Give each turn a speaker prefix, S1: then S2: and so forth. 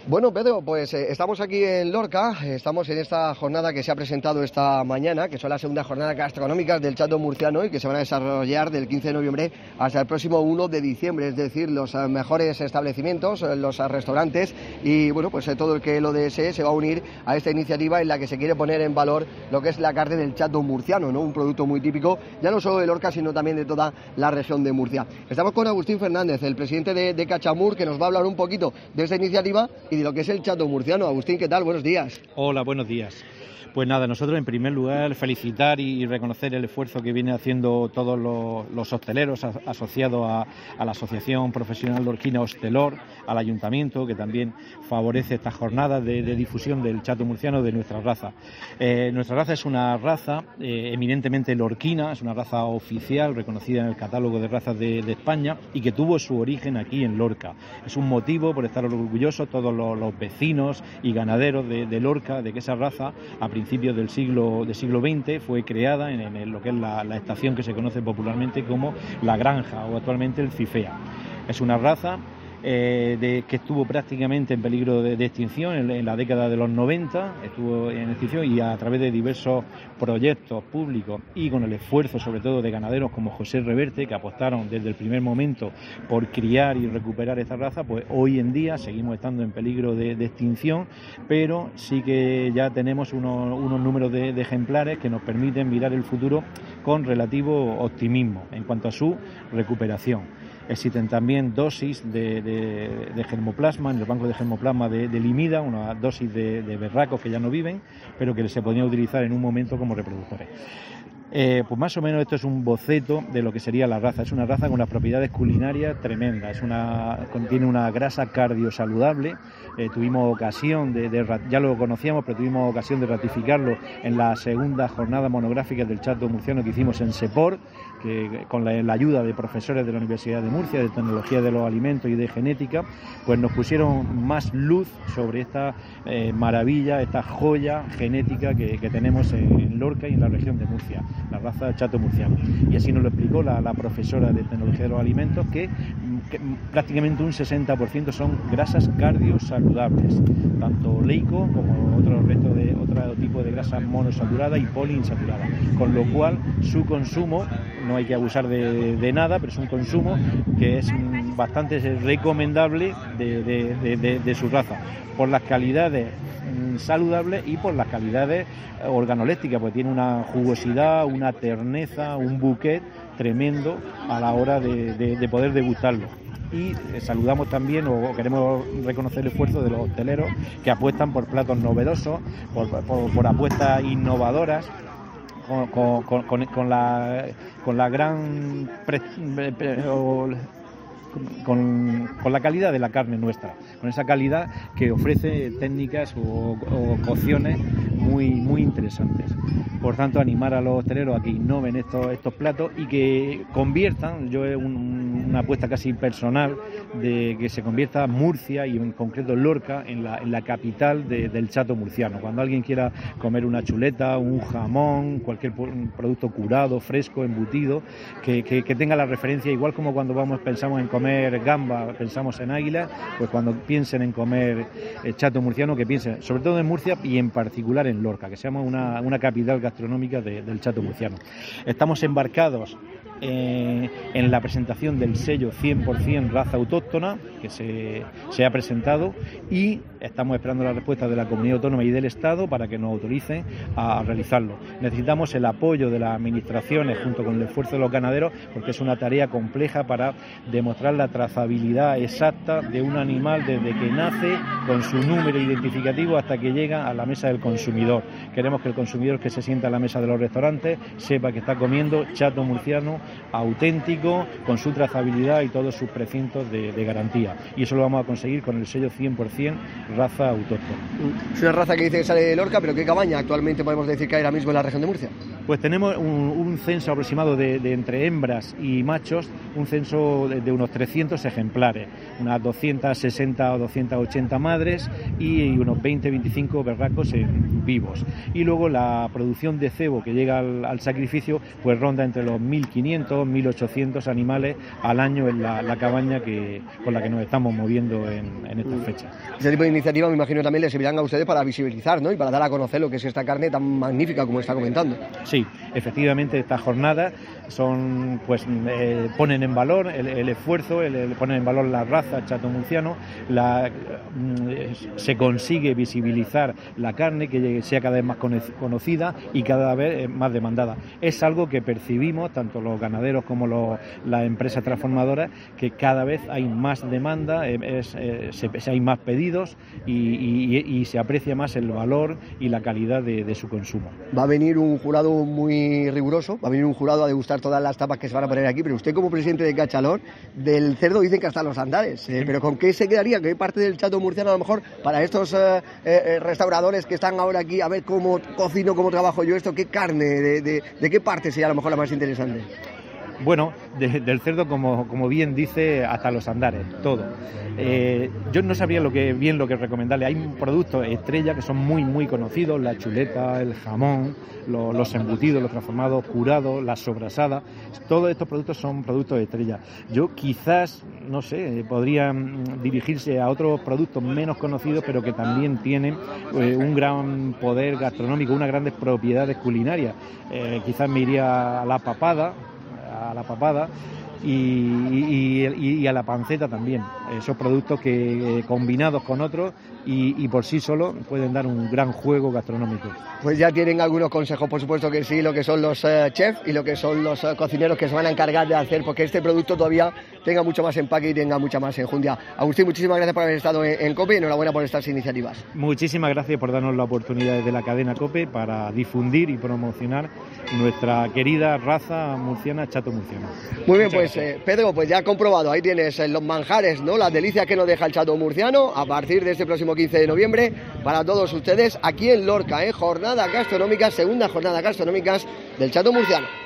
S1: Bueno, Pedro, pues estamos aquí en Lorca, estamos en esta jornada que se ha presentado esta mañana, que son las segundas jornadas gastronómicas del Chato Murciano y que se van a desarrollar del 15 de noviembre hasta el próximo 1 de diciembre, es decir, los mejores establecimientos, los restaurantes y, bueno, pues todo el que lo desee se va a unir a esta iniciativa en la que se quiere poner en valor lo que es la carne del Chato Murciano, ¿no? Un producto muy típico, ya no solo de Lorca, sino también de toda la región de Murcia. Estamos con Agustín Fernández, el presidente de Cachamur, que nos va a hablar un poquito de esta iniciativa y de lo que es el Chato Murciano. Agustín, ¿qué tal? Buenos días.
S2: Hola, buenos días. Pues nada, nosotros en primer lugar felicitar y reconocer el esfuerzo que vienen haciendo todos los hosteleros asociados a la Asociación Profesional Lorquina Hostelor, al Ayuntamiento, que también favorece estas jornadas de difusión del Chato Murciano de nuestra raza. Nuestra raza es una raza eminentemente lorquina, es una raza oficial reconocida en el catálogo de razas de España y que tuvo su origen aquí en Lorca. Es un motivo por estar orgullosos todos los vecinos y ganaderos de Lorca, de que esa raza a principios del siglo XX fue creada en lo que es la estación que se conoce popularmente como La Granja o actualmente el Cifea. Es una raza que estuvo prácticamente en peligro de extinción en la década de los 90, estuvo en extinción y a través de diversos proyectos públicos y con el esfuerzo sobre todo de ganaderos como José Reverte, que apostaron desde el primer momento por criar y recuperar esta raza, pues hoy en día seguimos estando en peligro de extinción, pero sí que ya tenemos unos números de ejemplares que nos permiten mirar el futuro con relativo optimismo en cuanto a su recuperación. Existen también dosis de germoplasma, en el banco de germoplasma de Limida, una dosis de berracos que ya no viven, pero que se podían utilizar en un momento como reproductores. Pues más o menos esto es un boceto de lo que sería la raza. Es una raza con unas propiedades culinarias tremendas, contiene una grasa cardiosaludable. Tuvimos ocasión ya lo conocíamos, pero tuvimos ocasión de ratificarlo en la segunda jornada monográfica del Chato Murciano que hicimos en Sepor, que con la ayuda de profesores de la Universidad de Murcia, de Tecnología de los Alimentos y de Genética, pues nos pusieron más luz sobre esta maravilla, esta joya genética que tenemos en Lorca y en la región de Murcia, la raza Chato Murciano. Y así nos lo explicó la profesora de Tecnología de los Alimentos, que prácticamente un 60% son grasas cardiosaludables, tanto leico como otro tipo de grasas monosaturadas y poliinsaturadas, con lo cual su consumo, no hay que abusar de nada, pero es un consumo que es bastante recomendable de su raza, por las calidades saludables y por las calidades organolépticas, pues tiene una jugosidad, una terneza, un bouquet tremendo a la hora de poder degustarlo. Y saludamos también o queremos reconocer el esfuerzo de los hosteleros que apuestan por platos novedosos, por apuestas innovadoras, con la gran con la calidad de la carne nuestra, con esa calidad que ofrece técnicas o cocciones muy interesantes. Por tanto, animar a los hosteleros a que innoven estos platos y que conviertan, una apuesta casi personal, de que se convierta Murcia y en concreto Lorca en la capital del Chato Murciano. Cuando alguien quiera comer una chuleta, un jamón, cualquier producto curado, fresco, embutido, que tenga la referencia, igual como cuando pensamos en comer gamba, pensamos en águila, pues cuando piensen en comer Chato Murciano, que piensen sobre todo en Murcia y en particular en Lorca, que seamos una capital gastronómica del Chato Murciano. Estamos embarcados en la presentación del sello 100% raza autóctona que se ha presentado y estamos esperando la respuesta de la Comunidad Autónoma y del Estado para que nos autoricen a realizarlo. Necesitamos el apoyo de las administraciones junto con el esfuerzo de los ganaderos, porque es una tarea compleja para demostrar la trazabilidad exacta de un animal desde que nace con su número identificativo hasta que llega a la mesa del consumidor. Queremos que el consumidor que se sienta a la mesa de los restaurantes sepa que está comiendo Chato Murciano auténtico, con su trazabilidad y todos sus precintos de garantía. Y eso lo vamos a conseguir con el sello 100% raza autóctona.
S1: Es una raza que dice que sale de Lorca, pero ¿qué cabaña actualmente podemos decir que hay ahora mismo en la región de Murcia?
S2: Pues tenemos un censo aproximado de entre hembras y machos, un censo de unos 300 ejemplares, unas 260 o 280 madres y unos 20-25 berracos vivos. Y luego la producción de cebo que llega al sacrificio pues ronda entre los 1.500, 1.800 animales al año en la cabaña con la que nos estamos moviendo en estas fechas.
S1: Este tipo de iniciativa me imagino también les servirán a ustedes para visibilizar, ¿no? Y para dar a conocer lo que es esta carne tan magnífica como está comentando.
S2: Sí, efectivamente estas jornadas son, pues, ponen en valor el esfuerzo, ponen en valor la raza chato murciano, se consigue visibilizar la carne, que sea cada vez más conocida y cada vez más demandada. Es algo que percibimos tanto los ganaderos como las empresas transformadoras, que cada vez hay más demanda, hay más pedidos y se aprecia más el valor y la calidad de su consumo.
S1: Va a venir un jurado muy riguroso, va a venir un jurado a degustar todas las tapas que se van a poner aquí, pero usted como presidente de Cachalón, del cerdo dicen que hasta los andares, pero ¿con qué se quedaría? ¿Qué parte del chato murciano a lo mejor para estos restauradores que están ahora aquí a ver cómo cocino, cómo trabajo yo esto, qué carne, de qué parte sería a lo mejor la más interesante?
S2: Bueno, del cerdo, como bien dice, hasta los andares, todo. Yo no sabría bien lo que recomendarle. Hay productos estrella que son muy conocidos, la chuleta, el jamón, los embutidos, los transformados, curados, la sobrasada. Todos estos productos son productos estrella. Yo quizás, no sé, podrían dirigirse a otros productos menos conocidos, pero que también tienen un gran poder gastronómico, unas grandes propiedades culinarias. Quizás me iría a la papada y a la panceta también. Esos productos que combinados con otros y por sí solos pueden dar un gran juego gastronómico.
S1: Pues ya tienen algunos consejos, por supuesto que sí, lo que son los chefs y lo que son los cocineros que se van a encargar de hacer porque este producto todavía tenga mucho más empaque y tenga mucha más enjundia. Agustín, muchísimas gracias por haber estado en COPE y enhorabuena por estas iniciativas.
S2: Muchísimas gracias por darnos la oportunidad desde la cadena COPE para difundir y promocionar nuestra querida raza murciana, chato murciano.
S1: Muy bien, pues Pedro, pues ya comprobado, ahí tienes los manjares, ¿no? Las delicias que nos deja el chato murciano a partir de este próximo 15 de noviembre para todos ustedes aquí en Lorca, jornada gastronómica, segunda jornada gastronómicas del chato murciano.